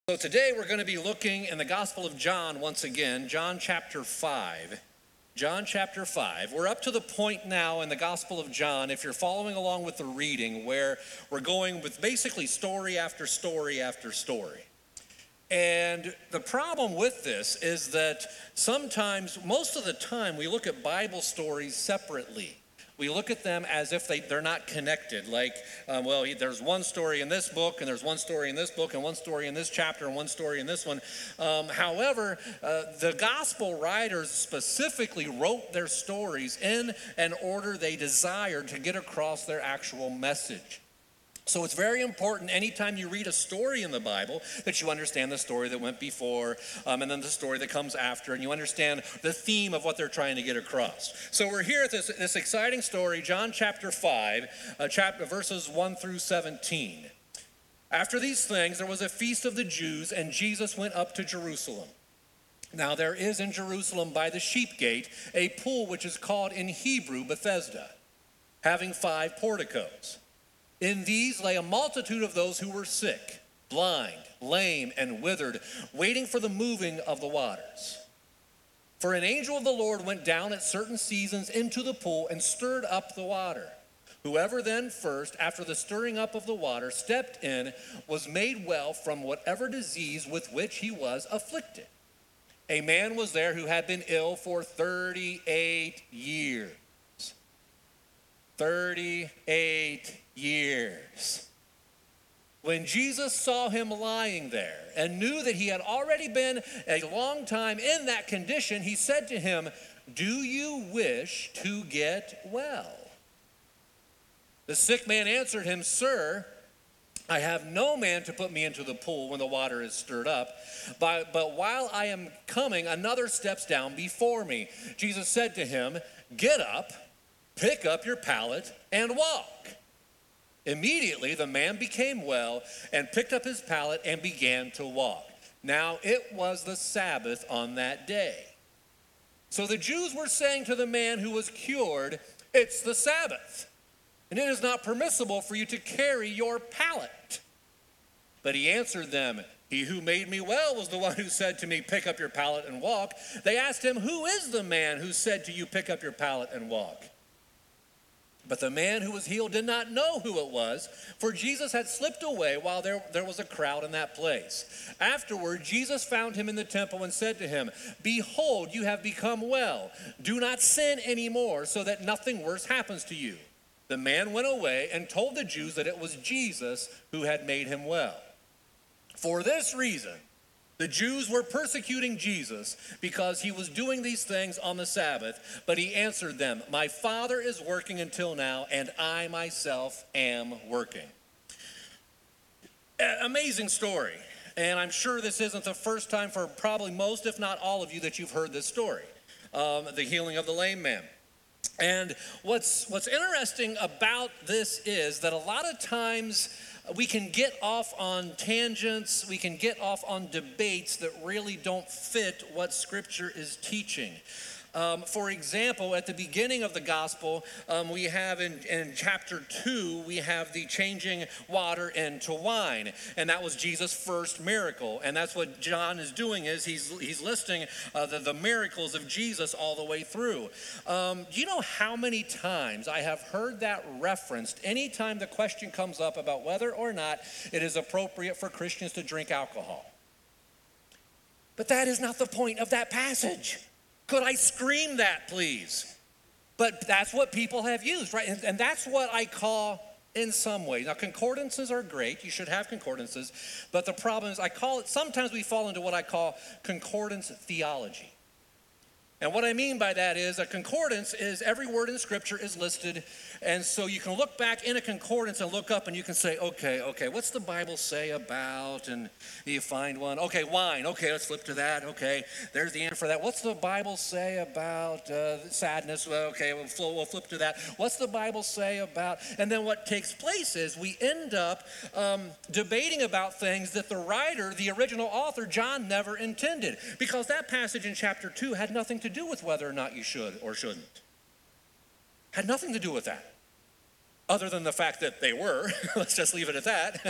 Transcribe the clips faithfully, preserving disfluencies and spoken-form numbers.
So today we're going to be looking in the Gospel of John once again, John chapter five. John chapter five. We're up to the point now in the Gospel of John, if you're following along with the reading, where we're going with basically story after story after story. And the problem with this is that sometimes, most of the time, we look at Bible stories separately. We look at them as if they, they're not connected. Like, um, well, there's one story in this book, and there's one story in this book, and one story in this chapter, and one story in this one. Um, however, uh, the gospel writers specifically wrote their stories in an order they desired to get across their actual message. So it's very important anytime you read a story in the Bible that you understand the story that went before um, and then the story that comes after, and you understand the theme of what they're trying to get across. So we're here at this, this exciting story, John chapter five, uh, chapter, verses one through seventeen. After these things, there was a feast of the Jews, and Jesus went up to Jerusalem. Now there is in Jerusalem by the sheep gate a pool which is called in Hebrew Bethesda, having five porticos. In these lay a multitude of those who were sick, blind, lame, and withered, waiting for the moving of the waters. For an angel of the Lord went down at certain seasons into the pool and stirred up the water. Whoever then first, after the stirring up of the water, stepped in, was made well from whatever disease with which he was afflicted. A man was there who had been ill for thirty-eight years. thirty-eight years. When Jesus saw him lying there and knew that he had already been a long time in that condition, he said to him, "Do you wish to get well?" The sick man answered him, "Sir, I have no man to put me into the pool when the water is stirred up, but, but while I am coming, another steps down before me." Jesus said to him, "Get up, pick up your pallet, and walk." Immediately the man became well and picked up his pallet and began to walk. Now it was the Sabbath on that day. So the Jews were saying to the man who was cured, "It's the Sabbath, and it is not permissible for you to carry your pallet." But he answered them, "He who made me well was the one who said to me, 'Pick up your pallet and walk.'" They asked him, "Who is the man who said to you, 'Pick up your pallet and walk'?" But the man who was healed did not know who it was, for Jesus had slipped away while there, there was a crowd in that place. Afterward, Jesus found him in the temple and said to him, "Behold, you have become well. Do not sin anymore, so that nothing worse happens to you." The man went away and told the Jews that it was Jesus who had made him well. For this reason, the Jews were persecuting Jesus because he was doing these things on the Sabbath, but he answered them, "My Father is working until now, and I myself am working." Amazing story. And I'm sure this isn't the first time for probably most, if not all of you, that you've heard this story, um, the healing of the lame man. And what's, what's interesting about this is that a lot of times we can get off on tangents, we can get off on debates that really don't fit what Scripture is teaching. Um, for example, at the beginning of the gospel, um, we have in, in chapter two, we have the changing water into wine. And that was Jesus' first miracle. And that's what John is doing, is he's, he's listing uh, the, the miracles of Jesus all the way through. Um, do you know how many times I have heard that referenced anytime the question comes up about whether or not it is appropriate for Christians to drink alcohol? But that is not the point of that passage. Could I scream that, please? But that's what people have used, right? And, and that's what I call, in some ways. Now, concordances are great. You should have concordances. But the problem is, I call it, sometimes we fall into what I call concordance theology. And what I mean by that is a concordance is every word in Scripture is listed. And so you can look back in a concordance and look up and you can say, okay, okay, what's the Bible say about? And you find one. Okay, wine. Okay, let's flip to that. Okay, there's the answer for that. What's the Bible say about uh, sadness? Well, okay, we'll, fl- we'll flip to that. What's the Bible say about? And then what takes place is we end up um, debating about things that the writer, the original author, John, never intended. Because that passage in chapter two had nothing to do with whether or not you should or shouldn't. Had nothing to do with that, other than the fact that they were. Let's just leave it at that.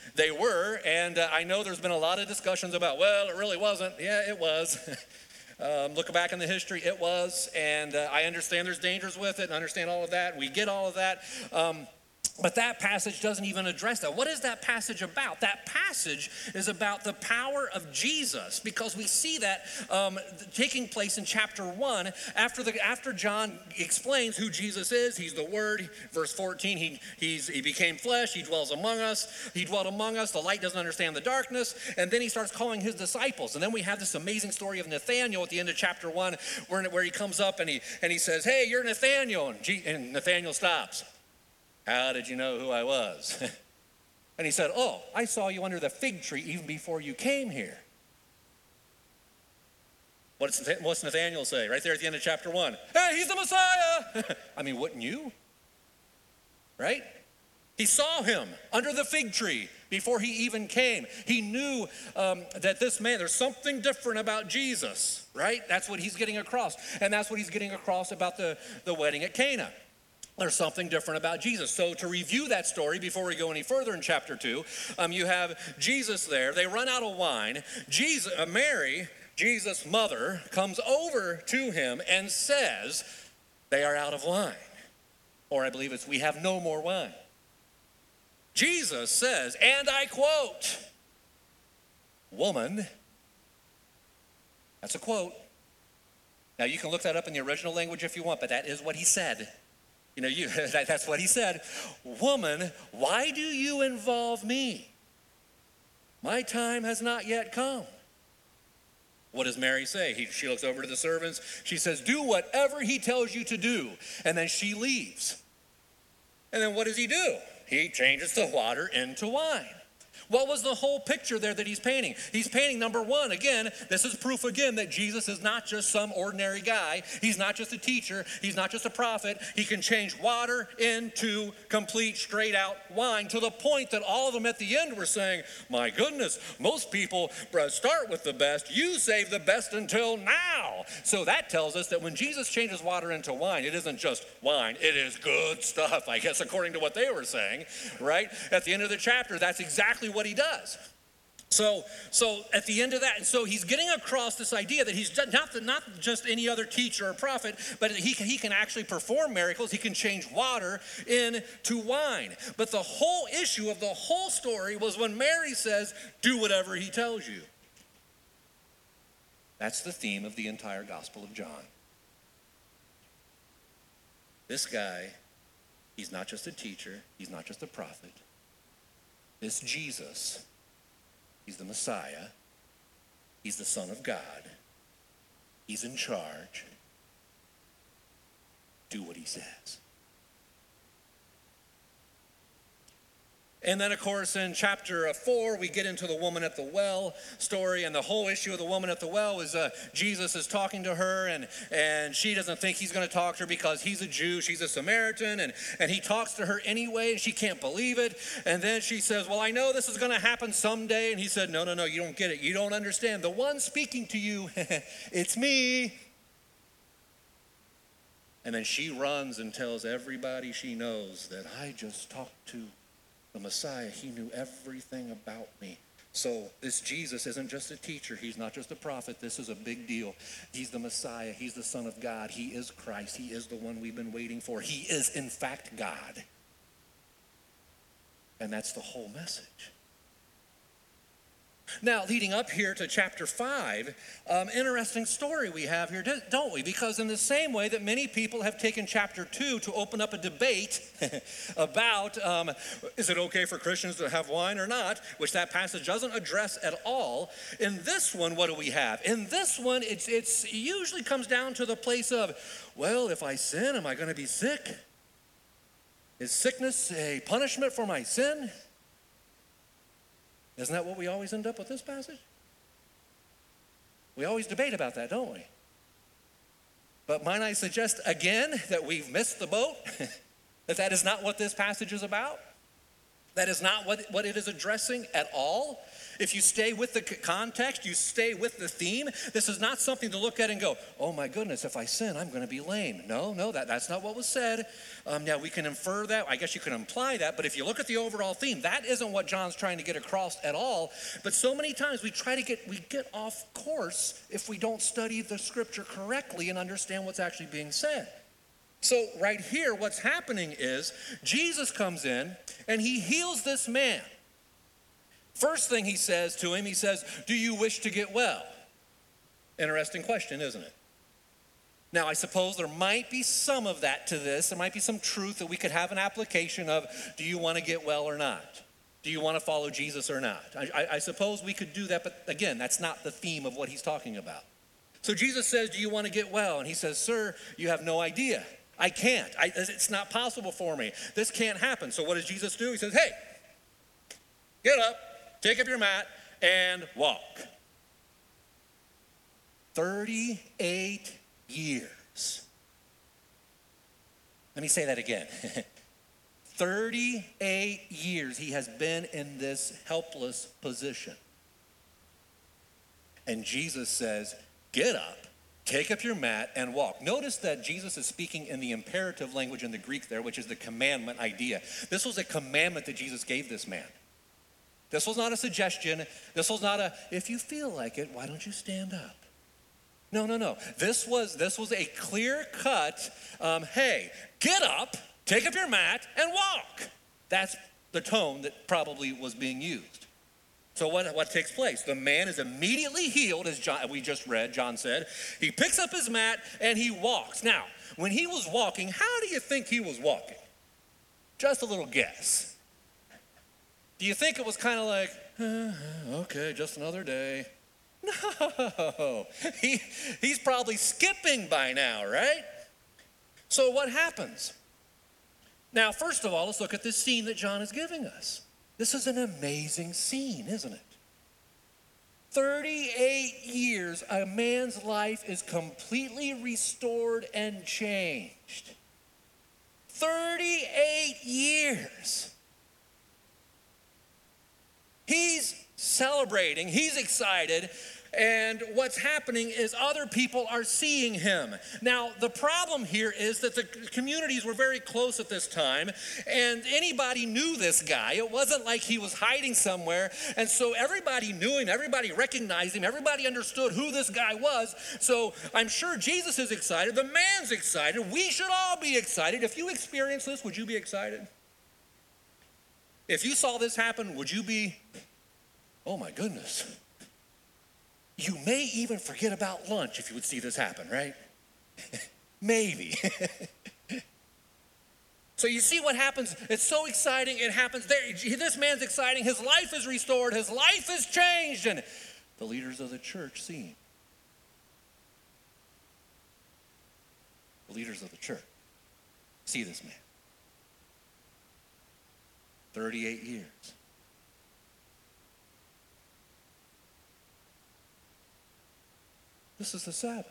They were, and uh, I know there's been a lot of discussions about, well, it really wasn't. Yeah, it was. um, look back in the history, it was, and uh, I understand there's dangers with it, and understand all of that. We get all of that. Um, But that passage doesn't even address that. What is that passage about? That passage is about the power of Jesus, because we see that um, taking place in chapter one after the after John explains who Jesus is. He's the Word. Verse fourteen, he he's he became flesh. He dwells among us. He dwelt among us. The light doesn't understand the darkness. And then he starts calling his disciples. And then we have this amazing story of Nathanael at the end of chapter one, where, where he comes up and he and he says, "Hey, you're Nathanael," and, G, and Nathanael stops. "How did you know who I was?" And he said, "Oh, I saw you under the fig tree even before you came here." What's, what's Nathanael say right there at the end of chapter one? "Hey, he's the Messiah." I mean, wouldn't you? Right? He saw him under the fig tree before he even came. He knew um, that this man, there's something different about Jesus, right? That's what he's getting across. And that's what he's getting across about the, the wedding at Cana. There's something different about Jesus. So to review that story before we go any further in chapter two, um, you have Jesus there. They run out of wine. Jesus, uh, Mary, Jesus' mother, comes over to him and says, they are out of wine. Or I believe it's, we have no more wine. Jesus says, and I quote, "Woman," that's a quote. Now you can look that up in the original language if you want, but that is what he said. You know, you, that, that's what he said. "Woman, why do you involve me? My time has not yet come." What does Mary say? He, she looks over to the servants. She says, "Do whatever he tells you to do." And then she leaves. And then what does he do? He changes the water into wine. What was the whole picture there that he's painting? He's painting, number one, again, this is proof again that Jesus is not just some ordinary guy. He's not just a teacher. He's not just a prophet. He can change water into complete, straight out wine, to the point that all of them at the end were saying, "My goodness, most people start with the best. You save the best until now." So that tells us that when Jesus changes water into wine, it isn't just wine. It is good stuff, I guess, according to what they were saying, right? At the end of the chapter, that's exactly what he does. So, so at the end of that, and so he's getting across this idea that he's not, the, not just any other teacher or prophet, but he can, he can actually perform miracles. He can change water into wine. But the whole issue of the whole story was when Mary says, "Do whatever he tells you." That's the theme of the entire Gospel of John. This guy, he's not just a teacher. He's not just a prophet. This Jesus, he's the Messiah. He's the Son of God. He's in charge. Do what he says. And then, of course, in chapter four, we get into the woman at the well story. And the whole issue of the woman at the well is uh, Jesus is talking to her, and, and she doesn't think he's going to talk to her because he's a Jew. She's a Samaritan. And, and he talks to her anyway, and she can't believe it. And then she says, "Well, I know this is going to happen someday." And he said, "No, no, no, you don't get it. You don't understand. The one speaking to you, it's me." And then she runs and tells everybody she knows that I just talked to the Messiah. He knew everything about me. So this Jesus isn't just a teacher. He's not just a prophet. This is a big deal. He's the Messiah. He's the Son of God. He is Christ. He is the one we've been waiting for. He is, in fact, God. And that's the whole message. Now, leading up here to chapter five, um, interesting story we have here, don't we? Because in the same way that many people have taken chapter two to open up a debate about um, is it okay for Christians to have wine or not, which that passage doesn't address at all. In this one, what do we have? In this one, it's, it's, it usually comes down to the place of, well, if I sin, am I going to be sick? Is sickness a punishment for my sin? Isn't that what we always end up with this passage? We always debate about that, don't we? But might I suggest again that we've missed the boat? That that is not what this passage is about? That is not what, what it is addressing at all. If you stay with the context, you stay with the theme, this is not something to look at and go, oh my goodness, if I sin, I'm going to be lame. No, no, that, that's not what was said. Um, now, we can infer that. I guess you can imply that. But if you look at the overall theme, that isn't what John's trying to get across at all. But so many times we try to get, we get off course if we don't study the scripture correctly and understand what's actually being said. So right here, what's happening is Jesus comes in and he heals this man. First thing he says to him, he says, do you wish to get well? Interesting question, isn't it? Now, I suppose there might be some of that to this. There might be some truth that we could have an application of, do you want to get well or not? Do you want to follow Jesus or not? I, I, I suppose we could do that, but again, that's not the theme of what he's talking about. So Jesus says, do you want to get well? And he says, sir, you have no idea. I can't. I, it's not possible for me. This can't happen. So what does Jesus do? He says, hey, get up. Take up your mat and walk. thirty-eight years. Let me say that again. thirty-eight years he has been in this helpless position. And Jesus says, get up, take up your mat and walk. Notice that Jesus is speaking in the imperative language in the Greek there, which is the commandment idea. This was a commandment that Jesus gave this man. This was not a suggestion. This was not a, if you feel like it, why don't you stand up? No, no, no. This was, this was a clear cut, um, hey, get up, take up your mat, and walk. That's the tone that probably was being used. So what, what takes place? The man is immediately healed, as John, we just read, John said. He picks up his mat and he walks. Now, when he was walking, how do you think he was walking? Just a little guess. Do you think it was kind of like, uh, okay, just another day? No, he, he's probably skipping by now, right? So what happens? Now, first of all, let's look at this scene that John is giving us. This is an amazing scene, isn't it? thirty-eight years, a man's life is completely restored and changed. thirty-eight years. He's celebrating, he's excited, and what's happening is other people are seeing him. Now, the problem here is that the communities were very close at this time, and anybody knew this guy. It wasn't like he was hiding somewhere, and so everybody knew him, everybody recognized him, everybody understood who this guy was. So I'm sure Jesus is excited, the man's excited, we should all be excited. If you experience this, would you be excited? If you saw this happen, would you be, oh my goodness. You may even forget about lunch if you would see this happen, right? Maybe. So you see what happens. It's so exciting. It happens there. This man's exciting. His life is restored. His life is changed. And the leaders of the church see him. The leaders of the church see this man. thirty-eight years. This is the Sabbath.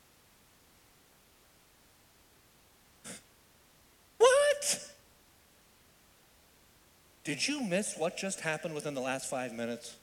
What? Did you miss what just happened within the last five minutes?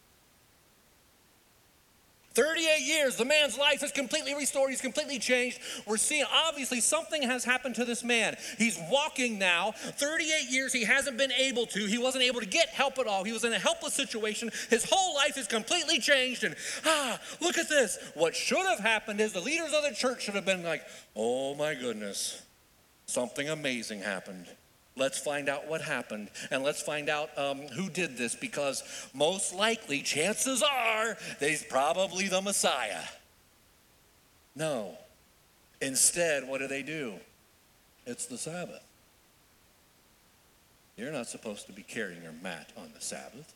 thirty-eight years, the man's life is completely restored. He's completely changed. We're seeing, obviously, something has happened to this man. He's walking now. thirty-eight years, he hasn't been able to. He wasn't able to get help at all. He was in a helpless situation. His whole life is completely changed. And, ah, look at this. What should have happened is the leaders of the church should have been like, oh, my goodness, something amazing happened. Let's find out what happened, and let's find out um, who did this, because most likely, chances are, he's probably the Messiah. No. Instead, what do they do? It's the Sabbath. You're not supposed to be carrying your mat on the Sabbath.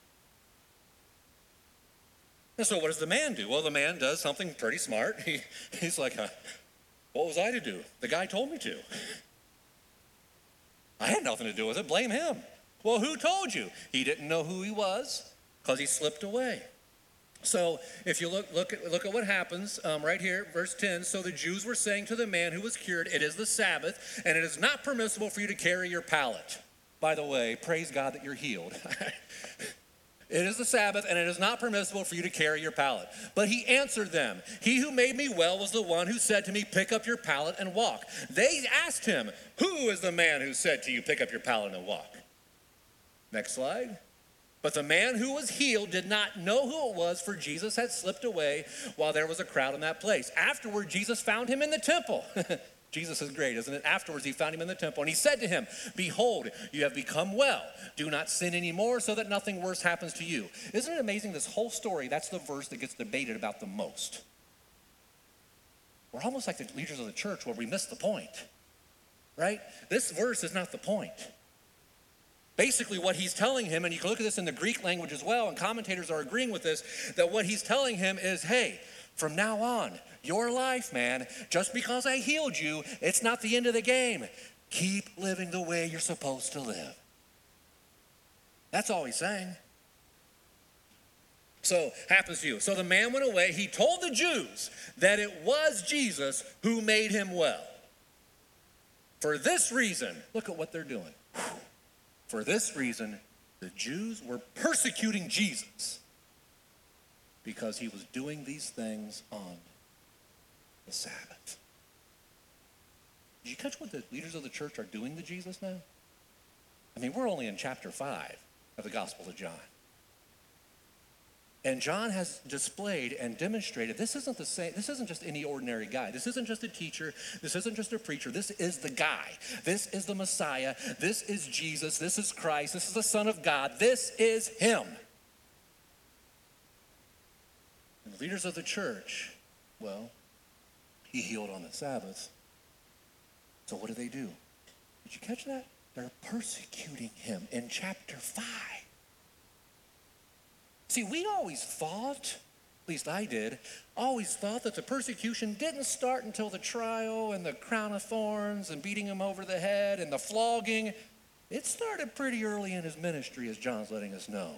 And so what does the man do? Well, the man does something pretty smart. He, he's like, uh, what was I to do? The guy told me to. I had nothing to do with it. Blame him. Well, who told you? He didn't know who he was because he slipped away. So if you look look at, look at what happens um, right here, verse ten. So the Jews were saying to the man who was cured, it is the Sabbath, and it is not permissible for you to carry your pallet. By the way, praise God that you're healed. It is the Sabbath, and it is not permissible for you to carry your pallet. But he answered them, he who made me well was the one who said to me, pick up your pallet and walk. They asked him, who is the man who said to you, pick up your pallet and walk? Next slide. But the man who was healed did not know who it was, for Jesus had slipped away while there was a crowd in that place. Afterward, Jesus found him in the temple. Jesus is great, isn't it? Afterwards, he found him in the temple, and he said to him, behold, you have become well. Do not sin anymore so that nothing worse happens to you. Isn't it amazing? This whole story, that's the verse that gets debated about the most. We're almost like the leaders of the church where we miss the point, right? This verse is not the point. Basically, what he's telling him, and you can look at this in the Greek language as well, and commentators are agreeing with this, that what he's telling him is, hey, from now on, your life, man, just because I healed you, it's not the end of the game. Keep living the way you're supposed to live. That's all he's saying. So, happens to you. So the man went away. He told the Jews that it was Jesus who made him well. For this reason, look at what they're doing. For this reason, the Jews were persecuting Jesus because he was doing these things on the Sabbath. Did you catch what the leaders of the church are doing to Jesus now? I mean, we're only in chapter five of the Gospel of John. And John has displayed and demonstrated this isn't the same, this isn't just any ordinary guy. This isn't just a teacher. This isn't just a preacher. This is the guy. This is the Messiah. This is Jesus. This is Christ. This is the Son of God. This is him. And the leaders of the church, well, he healed on the Sabbath. So what do they do? Did you catch that? They're persecuting him in chapter five. See, we always thought, at least I did, always thought that the persecution didn't start until the trial and the crown of thorns and beating him over the head and the flogging. It started pretty early in his ministry, as John's letting us know.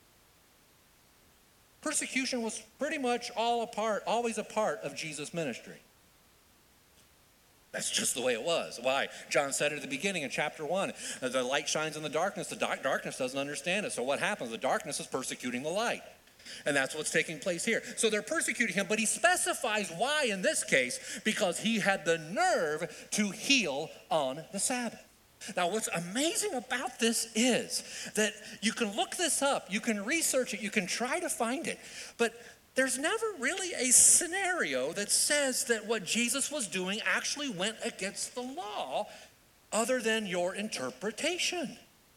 Persecution was pretty much all a part, always a part of Jesus' ministry. That's just the way it was. Why? John said it at the beginning in chapter one. The light shines in the darkness. The dark, darkness doesn't understand it. So what happens? The darkness is persecuting the light. And that's what's taking place here. So they're persecuting him, but he specifies why in this case, because he had the nerve to heal on the Sabbath. Now, what's amazing about this is that you can look this up, you can research it, you can try to find it, but there's never really a scenario that says that what Jesus was doing actually went against the law other than your interpretation.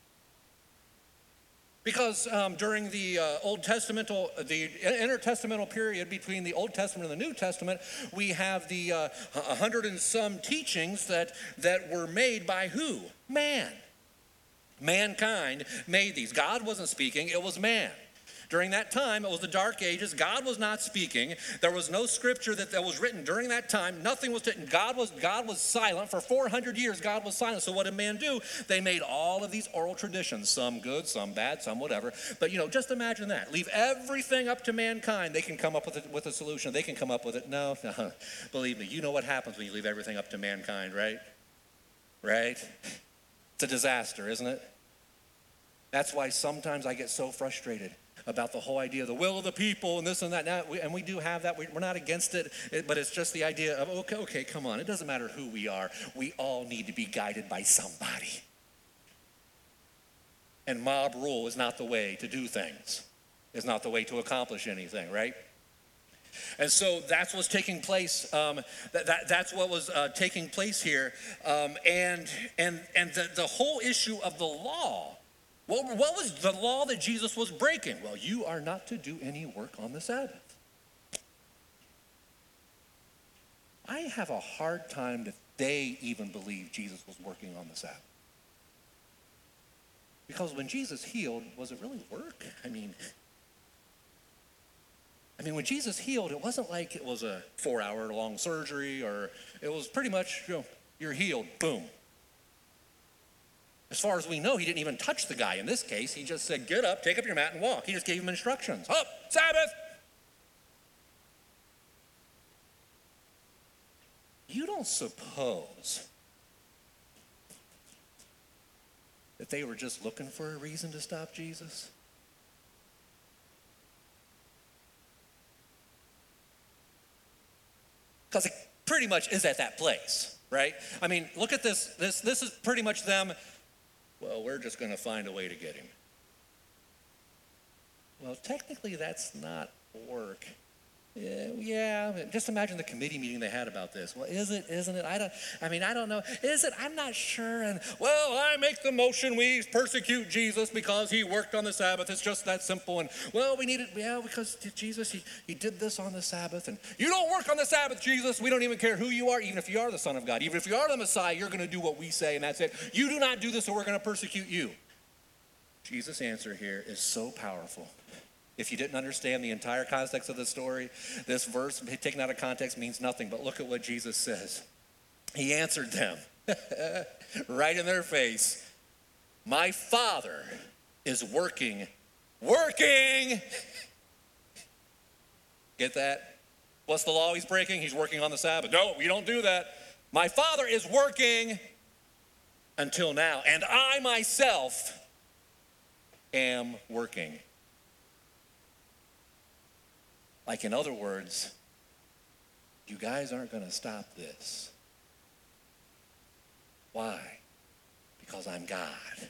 Because um, during the uh, Old Testamental, the intertestamental period between the Old Testament and the New Testament, we have the uh, a hundred and some teachings that, that were made by who? Man. Mankind made these. God wasn't speaking, it was man. During that time, it was the dark ages. God was not speaking. There was no scripture that, that was written during that time. Nothing was written. God was, God was silent. For four hundred years, God was silent. So what did man do? They made all of these oral traditions, some good, some bad, some whatever. But, you know, just imagine that. Leave everything up to mankind. They can come up with a, with a solution. They can come up with it. No, no. Believe me, you know what happens when you leave everything up to mankind, right? Right? It's a disaster, isn't it? That's why sometimes I get so frustrated about the whole idea of the will of the people and this and that. Now, we, and we do have that. We, we're not against it, it, but it's just the idea of, okay, okay, come on. It doesn't matter who we are. We all need to be guided by somebody. And mob rule is not the way to do things. It's not the way to accomplish anything, right? And so that's what's taking place. Um, that, that, that's what was uh, taking place here. Um, and and, and the, the whole issue of the law. What, what was the law that Jesus was breaking? Well, you are not to do any work on the Sabbath. I have a hard time that they even believe Jesus was working on the Sabbath. Because when Jesus healed, was it really work? I mean, I mean, when Jesus healed, it wasn't like it was a four-hour long surgery, or it was pretty much, you know, you're healed, boom. As far as we know, he didn't even touch the guy in this case. He just said, get up, take up your mat, and walk. He just gave him instructions. Up, Sabbath. You don't suppose that they were just looking for a reason to stop Jesus? Because it pretty much is at that place, right? I mean, look at this. This, this is pretty much them. Well, we're just going to find a way to get him. Well, technically, that's not work. Yeah, yeah, just imagine the committee meeting they had about this. Well, is it, isn't it? I don't, I mean, I don't know. Is it? I'm not sure. And, well, I make the motion we persecute Jesus because he worked on the Sabbath. It's just that simple. And, well, we need it, yeah, because Jesus, he, he did this on the Sabbath. And you don't work on the Sabbath, Jesus. We don't even care who you are, even if you are the Son of God. Even if you are the Messiah, you're going to do what we say, and that's it. You do not do this, or we're going to persecute you. Jesus' answer here is so powerful. If you didn't understand the entire context of the story, this verse taken out of context means nothing, but look at what Jesus says. He answered them right in their face. My Father is working, working. Get that? What's the law he's breaking? He's working on the Sabbath. No, we don't do that. My Father is working until now, and I myself am working. Like, in other words, you guys aren't going to stop this. Why? Because I'm God.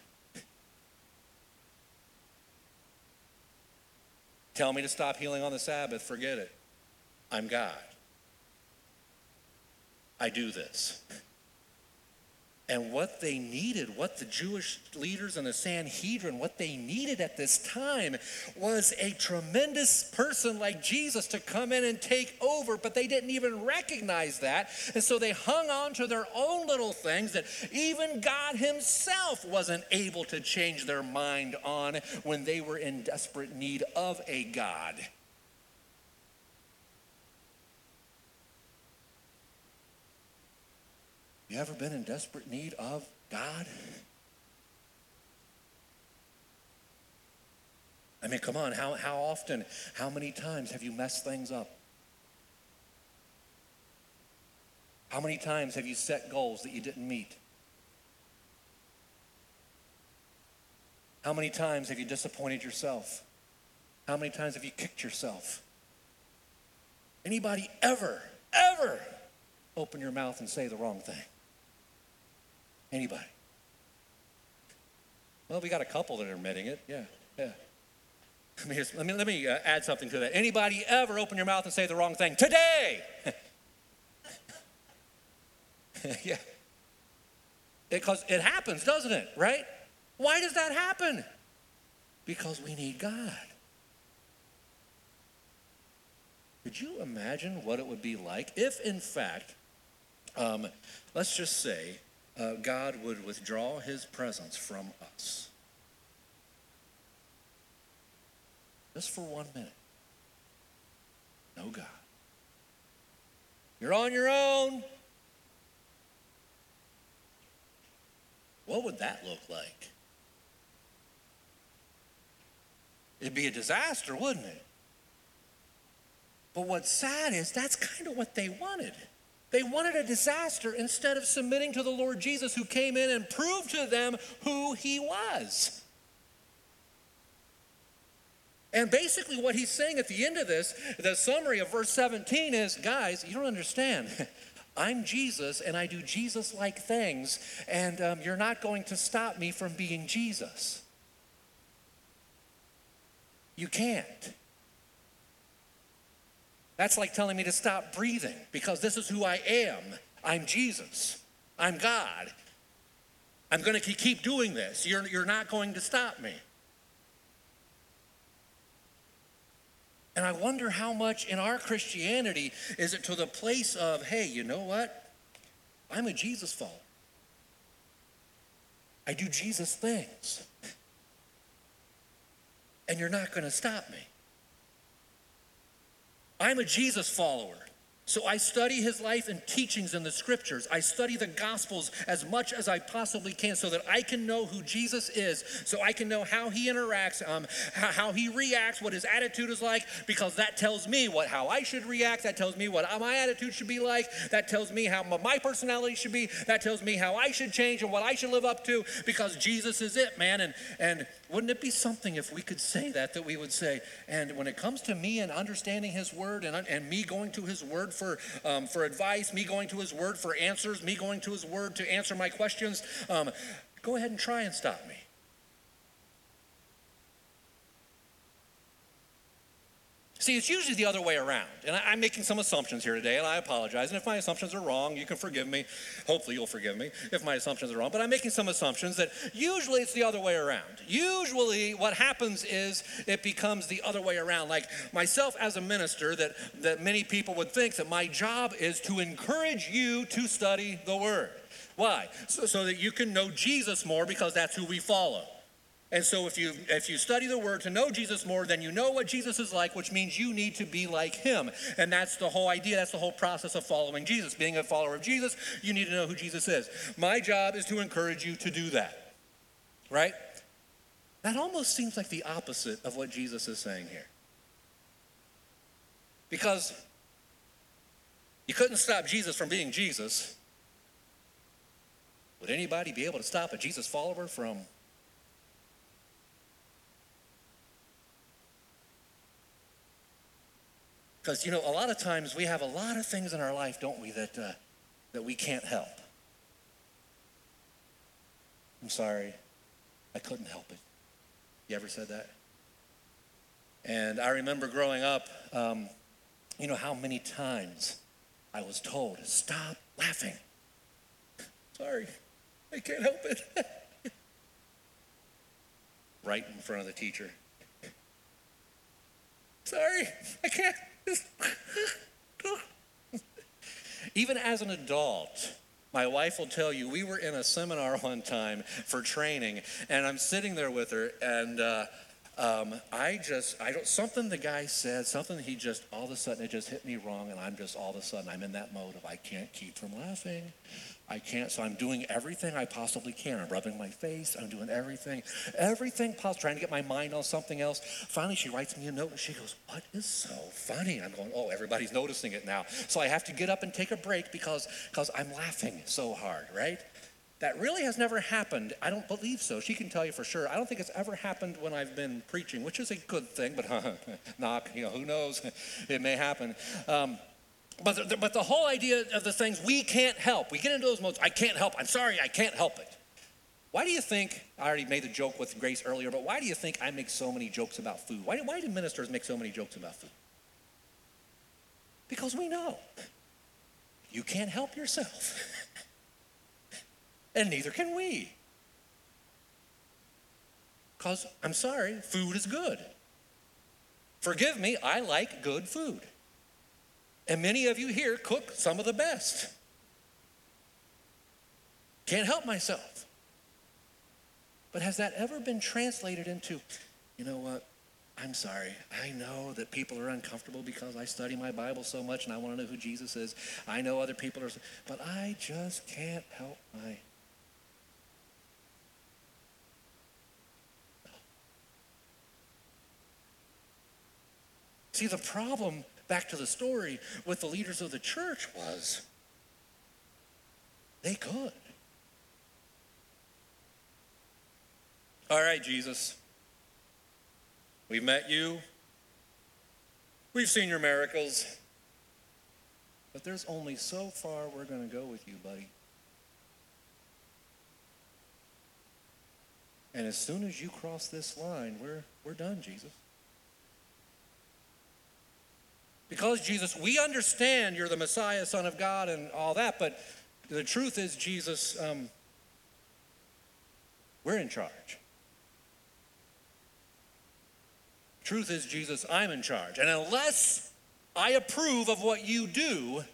Tell me to stop healing on the Sabbath, forget it. I'm God. I do this. And what they needed, what the Jewish leaders and the Sanhedrin, what they needed at this time was a tremendous person like Jesus to come in and take over, but they didn't even recognize that. And so they hung on to their own little things that even God himself wasn't able to change their mind on when they were in desperate need of a God. You ever been in desperate need of God? I mean, come on, how, how often, how many times have you messed things up? How many times have you set goals that you didn't meet? How many times have you disappointed yourself? How many times have you kicked yourself? Anybody ever, ever open your mouth and say the wrong thing? Anybody? Well, we got a couple that are admitting it. Yeah, yeah. Let me, just, let me, let me uh, add something to that. Anybody ever open your mouth and say the wrong thing? Today! Yeah. Because it happens, doesn't it, right? Why does that happen? Because we need God. Could you imagine what it would be like if, in fact, um, let's just say, Uh, God would withdraw his presence from us. Just for one minute. No God. You're on your own. What would that look like? It'd be a disaster, wouldn't it? But what's sad is that's kind of what they wanted. They wanted a disaster instead of submitting to the Lord Jesus, who came in and proved to them who he was. And basically what he's saying at the end of this, the summary of verse seventeen is, guys, you don't understand. I'm Jesus, and I do Jesus-like things, and um, you're not going to stop me from being Jesus. You can't. That's like telling me to stop breathing, because this is who I am. I'm Jesus. I'm God. I'm going to keep doing this. You're, you're not going to stop me. And I wonder how much in our Christianity is it to the place of, hey, you know what? I'm a Jesus follower. I do Jesus things. And you're not going to stop me. I'm a Jesus follower. So I study his life and teachings in the scriptures. I study the gospels as much as I possibly can so that I can know who Jesus is, so I can know how he interacts, um, how, how he reacts, what his attitude is like, because that tells me what how I should react. That tells me what my attitude should be like. That tells me how my personality should be. That tells me how I should change and what I should live up to, because Jesus is it, man. And, and wouldn't it be something if we could say that, that we would say, and when it comes to me and understanding his word and, and me going to his word for um, for advice, me going to his word for answers, me going to his word to answer my questions, um, go ahead and try and stop me. See, it's usually the other way around. And I, I'm making some assumptions here today, and I apologize. And if my assumptions are wrong, you can forgive me. Hopefully you'll forgive me if my assumptions are wrong. But I'm making some assumptions that usually it's the other way around. Usually what happens is it becomes the other way around. Like myself as a minister, that, that many people would think that my job is to encourage you to study the word. Why? So, so that you can know Jesus more, because that's who we follow. And so if you if you study the word to know Jesus more, then you know what Jesus is like, which means you need to be like him. And that's the whole idea. That's the whole process of following Jesus. Being a follower of Jesus, you need to know who Jesus is. My job is to encourage you to do that, right? That almost seems like the opposite of what Jesus is saying here. Because you couldn't stop Jesus from being Jesus. Would anybody be able to stop a Jesus follower from Because, you know, a lot of times we have a lot of things in our life, don't we, that uh, that we can't help. I'm sorry, I couldn't help it. You ever said that? And I remember growing up, um, you know, how many times I was told, stop laughing. Sorry, I can't help it. Right in front of the teacher. Sorry, I can't. Even as an adult, my wife will tell you, we were in a seminar one time for training, and I'm sitting there with her, and uh, um, I just, I don't, something the guy said, something he just, all of a sudden, it just hit me wrong, and I'm just, all of a sudden, I'm in that mode of, I can't keep from laughing. I can't, so I'm doing everything I possibly can. I'm rubbing my face, I'm doing everything, everything possible, trying to get my mind on something else. Finally, she writes me a note, and she goes, what is so funny? I'm going, oh, everybody's noticing it now. So I have to get up and take a break because, because I'm laughing so hard, right? That really has never happened. I don't believe so. She can tell you for sure. I don't think it's ever happened when I've been preaching, which is a good thing, but knock, you know, who knows? It may happen. Um, But the, but the whole idea of the things we can't help, we get into those modes, I can't help, I'm sorry, I can't help it. Why do you think, I already made the joke with Grace earlier, but why do you think I make so many jokes about food? Why, why do ministers make so many jokes about food? Because we know you can't help yourself. And neither can we. Because, I'm sorry, food is good. Forgive me, I like good food. And many of you here cook some of the best. Can't help myself. But has that ever been translated into, you know what, I'm sorry, I know that people are uncomfortable because I study my Bible so much and I want to know who Jesus is. I know other people are, but I just can't help my. See, the problem, back to the story, with the leaders of the church was they could. All right, Jesus, we've met you. We've seen your miracles. But there's only so far we're going to go with you, buddy. And as soon as you cross this line, we're, we're done, Jesus. Because, Jesus, we understand you're the Messiah, Son of God, and all that, but the truth is, Jesus, um, we're in charge. Truth is, Jesus, I'm in charge. And unless I approve of what you do,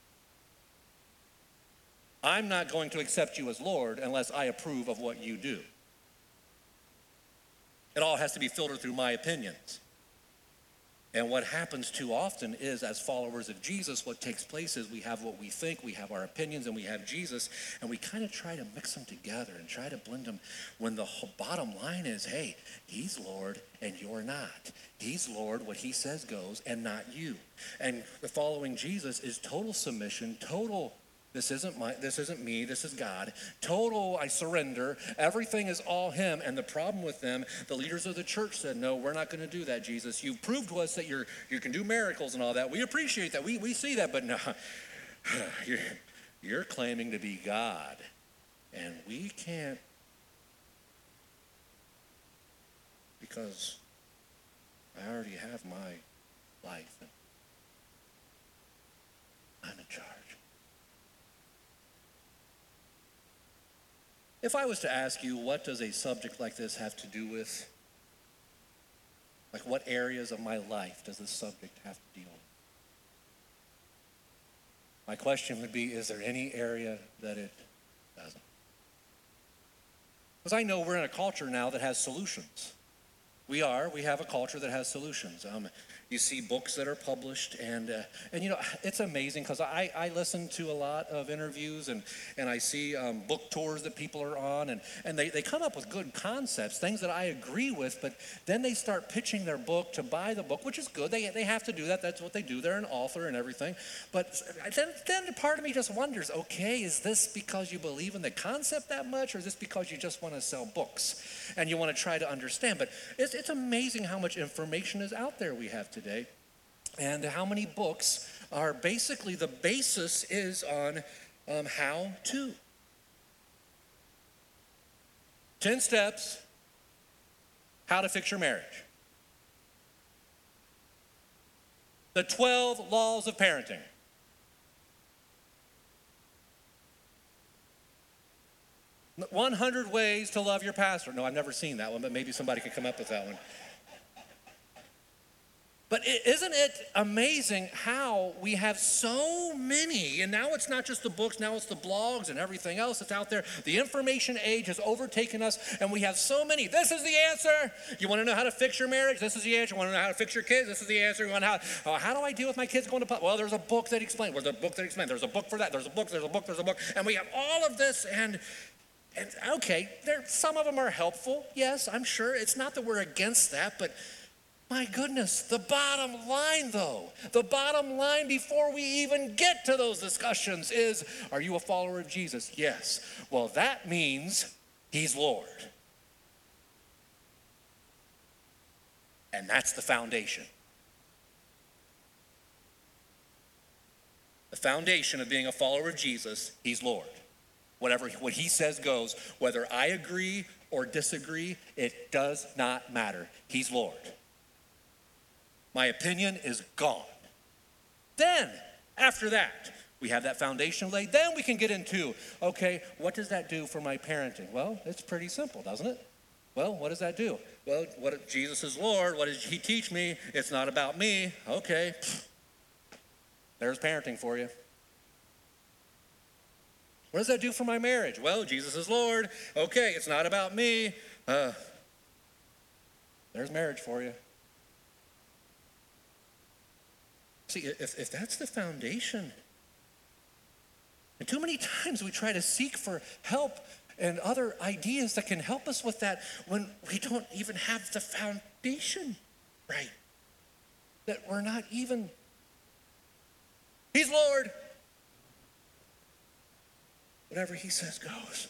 I'm not going to accept you as Lord unless I approve of what you do. It all has to be filtered through my opinions. And what happens too often is, as followers of Jesus, what takes place is we have what we think, we have our opinions, and we have Jesus, and we kind of try to mix them together and try to blend them, when the whole bottom line is, hey, he's Lord and you're not. He's Lord, what he says goes, and not you. And following Jesus is total submission, total, this isn't my, this isn't me, this is God. Total, I surrender. Everything is all him. And the problem with them, the leaders of the church said, no, we're not going to do that, Jesus. You've proved to us that you're, you can do miracles and all that. We appreciate that. We, we see that. But no, you're, you're claiming to be God. And we can't, because I already have my life. And I'm in charge. If I was to ask you, what does a subject like this have to do with? Like, what areas of my life does this subject have to deal with? My question would be, is there any area that it doesn't? Because I know we're in a culture now that has solutions. We are. We have a culture that has solutions. Um, you see books that are published, and uh, and you know, it's amazing because I, I listen to a lot of interviews, and, and I see um, book tours that people are on, and, and they, they come up with good concepts, things that I agree with, but then they start pitching their book to buy the book, which is good. They they have to do that. That's what they do. They're an author and everything. But then, then part of me just wonders, okay, is this because you believe in the concept that much, or is this because you just want to sell books and you want to try to understand? But it's, it's amazing how much information is out there we have today, and how many books are basically, the basis is on um, how to. ten steps, how to fix your marriage. The twelve laws of parenting. one hundred ways to love your pastor. No, I've never seen that one, but maybe somebody could come up with that one. But isn't it amazing how we have so many, and now it's not just the books, now it's the blogs and everything else that's out there. The information age has overtaken us, and we have so many. This is the answer. You want to know how to fix your marriage? This is the answer. You want to know how to fix your kids? This is the answer. You want to know how, oh, how do I deal with my kids going to pub? Well, there's a book that explains. Well, there's a book that explains. There's a book for that. There's a book, there's a book, there's a book. And we have all of this, and And okay, there, some of them are helpful. Yes, I'm sure. It's not that we're against that, but my goodness, the bottom line though, the bottom line before we even get to those discussions is, are you a follower of Jesus? Yes. Well, that means he's Lord. And that's the foundation. The foundation of being a follower of Jesus, he's Lord. Whatever, what he says goes. Whether I agree or disagree, it does not matter. He's Lord. My opinion is gone. Then, after that, we have that foundation laid. Then we can get into, okay, what does that do for my parenting? Well, it's pretty simple, doesn't it? Well, what does that do? Well, what Jesus is Lord. What does he teach me? It's not about me. Okay, there's parenting for you. What does that do for my marriage? Well, Jesus is Lord. Okay, it's not about me. Uh, there's marriage for you. See, if, if that's the foundation, and too many times we try to seek for help and other ideas that can help us with that when we don't even have the foundation right. That we're not even, he's Lord. Whatever he says goes.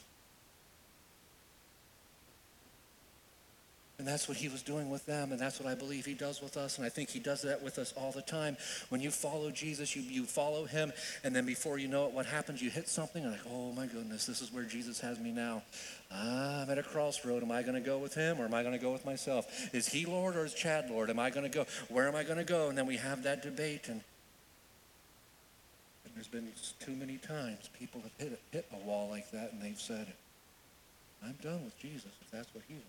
And that's what he was doing with them, and that's what I believe he does with us, and I think he does that with us all the time. When you follow Jesus, you, you follow him, and then before you know it, what happens? You hit something, and like, oh my goodness, this is where Jesus has me now. Ah, I'm at a crossroad. Am I going to go with him, or am I going to go with myself? Is he Lord, or is Chad Lord? Am I going to go? Where am I going to go? And then we have that debate, and there's been too many times people have hit, hit a wall like that, and they've said, I'm done with Jesus if that's what he wants.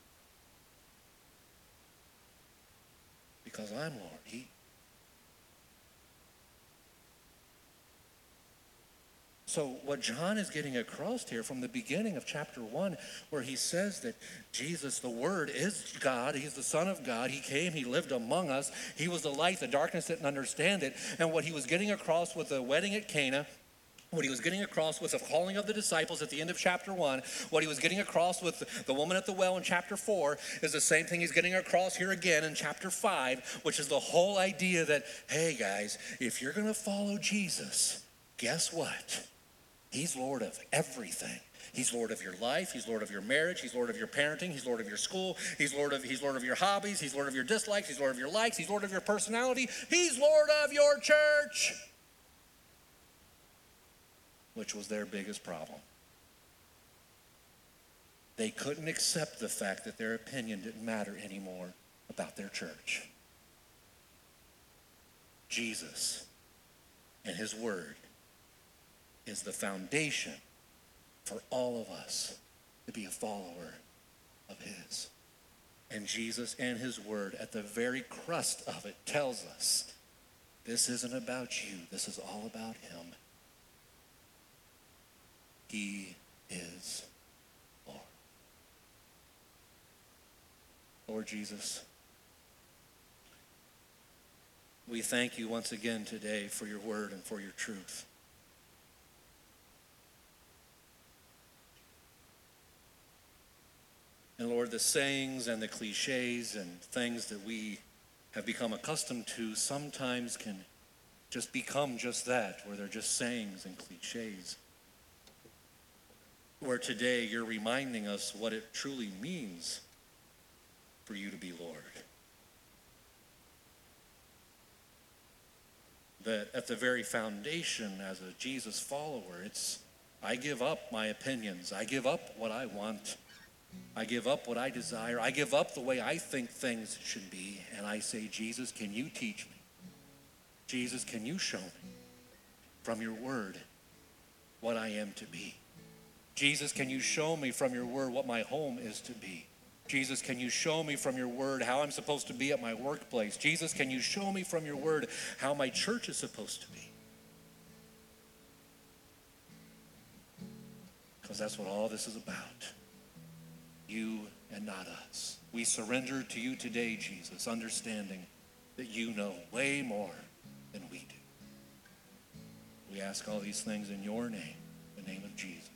Because I'm Lord. He. So what John is getting across here from the beginning of chapter one, where he says that Jesus, the Word, is God. He's the Son of God. He came, he lived among us. He was the light. The darkness didn't understand it. And what he was getting across with the wedding at Cana, what he was getting across with the calling of the disciples at the end of chapter one, what he was getting across with the woman at the well in chapter four, is the same thing he's getting across here again in chapter five, which is the whole idea that, hey guys, if you're going to follow Jesus, guess what? He's Lord of everything. He's Lord of your life. He's Lord of your marriage. He's Lord of your parenting. He's Lord of your school. He's Lord of, he's Lord of your hobbies. He's Lord of your dislikes. He's Lord of your likes. He's Lord of your personality. He's Lord of your church, which was their biggest problem. They couldn't accept the fact that their opinion didn't matter anymore about their church. Jesus and his word is the foundation for all of us to be a follower of his. And Jesus and his word, at the very crust of it, tells us this isn't about you. This is all about him. He is Lord. Lord Jesus, we thank you once again today for your word and for your truth. And Lord, the sayings and the cliches and things that we have become accustomed to sometimes can just become just that, where they're just sayings and cliches. Where today you're reminding us what it truly means for you to be Lord. That at the very foundation as a Jesus follower, it's I give up my opinions. I give up what I want. I give up what I desire. I give up the way I think things should be. And I say, Jesus, can you teach me? Jesus, can you show me from your word what I am to be? Jesus, can you show me from your word what my home is to be? Jesus, can you show me from your word how I'm supposed to be at my workplace? Jesus, can you show me from your word how my church is supposed to be? Because that's what all this is about. You and not us. We surrender to you today, Jesus, understanding that you know way more than we do. We ask all these things in your name, the name of Jesus.